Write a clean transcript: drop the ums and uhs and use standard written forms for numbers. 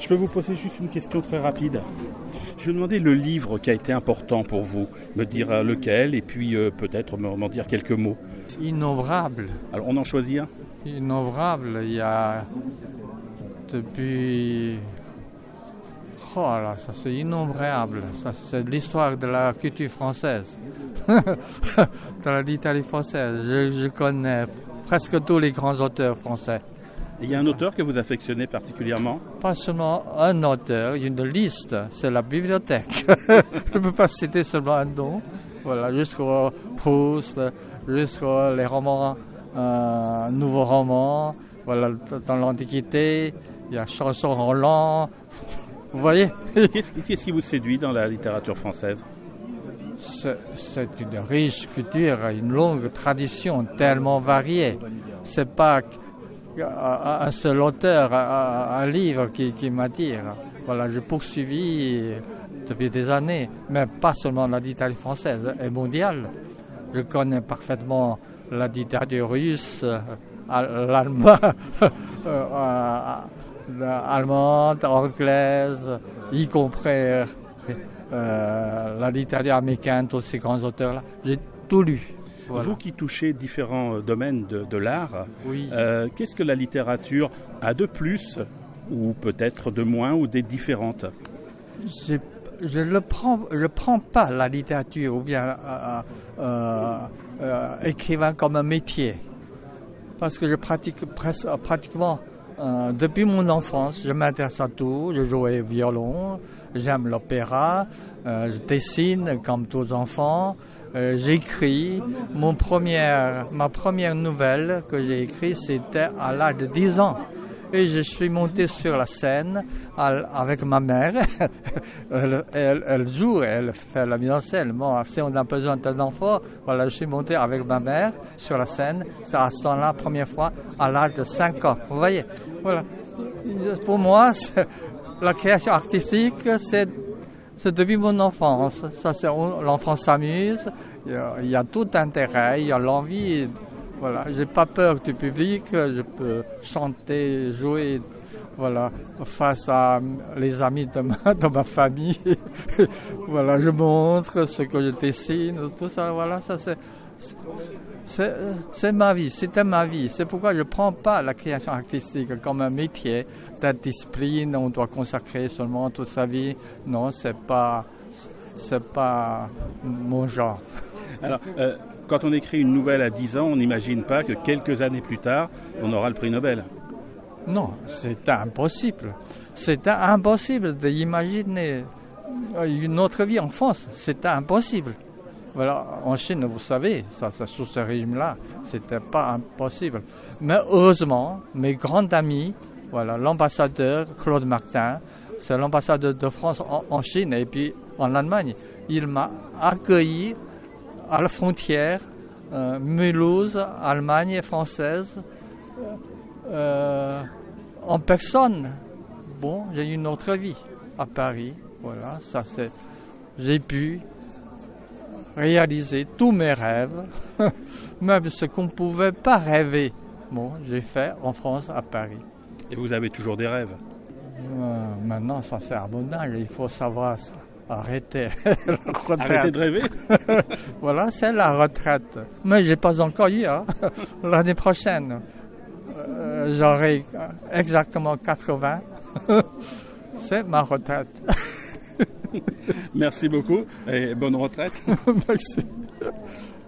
Je peux vous poser juste une question très rapide. Je vais demander le livre qui a été important pour vous, me dire lequel et puis peut-être m'en dire quelques mots. Innombrable. Alors on en choisit un. Innombrable, il y a depuis... Oh là, ça c'est innombrable. Ça c'est l'histoire de la culture française, de l'Italie française. Je connais presque tous les grands auteurs français. Et il y a un auteur que vous affectionnez particulièrement? Pas seulement un auteur, il y a une liste, c'est la bibliothèque. Je ne peux pas citer seulement un nom. Voilà, jusqu'au Proust, jusqu'aux les romans, nouveaux romans. Voilà, dans l'Antiquité, il y a Chanson Roland. Vous voyez? Qu'est-ce qui vous séduit dans la littérature française? C'est une riche culture, une longue tradition tellement variée. C'est pas un seul auteur, un livre qui m'attire. Voilà, j'ai poursuivi depuis des années, mais pas seulement la littérature française, et mondiale. Je connais parfaitement la littérature russe, allemande, anglaise, y compris la littérature américaine, tous ces grands auteurs-là. J'ai tout lu. Voilà. Vous qui touchez différents domaines de l'art, oui. Qu'est-ce que la littérature a de plus, ou peut-être de moins, ou des différentes? Je ne prends pas la littérature ou bien écrivain comme un métier. Parce que je pratique pratiquement depuis mon enfance, je m'intéresse à tout. Je jouais au violon, j'aime l'opéra, je dessine comme tous les enfants. J'écris. Ma première nouvelle que j'ai écrite, c'était à l'âge de 10 ans. Et je suis monté sur la scène avec ma mère. Elle joue, elle fait la mise en scène. Bon, si on a besoin d'un enfant, voilà, je suis monté avec ma mère sur la scène. C'est à ce temps-là, première fois, à l'âge de 5 ans. Vous voyez, voilà. Pour moi, la création artistique, c'est depuis mon enfance. Ça, l'enfant s'amuse, il y a tout intérêt, il y a l'envie. Voilà, j'ai pas peur du public, je peux chanter, jouer, voilà, face à les amis de ma famille. Voilà, je montre ce que je dessine, tout ça. Voilà, ça c'est ma vie, c'était ma vie. C'est pourquoi je prends pas la création artistique comme un métier, de discipline, on doit consacrer seulement toute sa vie. Non, c'est pas mon genre. Alors, quand on écrit une nouvelle à 10 ans, on n'imagine pas que quelques années plus tard, on aura le prix Nobel. Non, c'est impossible. C'est impossible d'imaginer une autre vie en France. C'est impossible. Voilà, en Chine, vous savez, ça sous ce régime-là, c'était pas impossible. Mais heureusement, mes grands amis, voilà, l'ambassadeur Claude Martin, c'est l'ambassadeur de France en Chine et puis en Allemagne, il m'a accueilli à la frontière, Mulhouse, Allemagne française, en personne. Bon, j'ai eu une autre vie à Paris. Voilà, ça c'est. J'ai pu réaliser tous mes rêves, même ce qu'on ne pouvait pas rêver. Bon, j'ai fait en France, à Paris. Et vous avez toujours des rêves? Maintenant, ça c'est à mon âge, il faut savoir ça. Arrêtez. Arrêtez de rêver. Voilà, c'est la retraite. Mais je n'ai pas encore eu. Hein. L'année prochaine, j'aurai exactement 80. C'est ma retraite. Merci beaucoup et bonne retraite. Merci.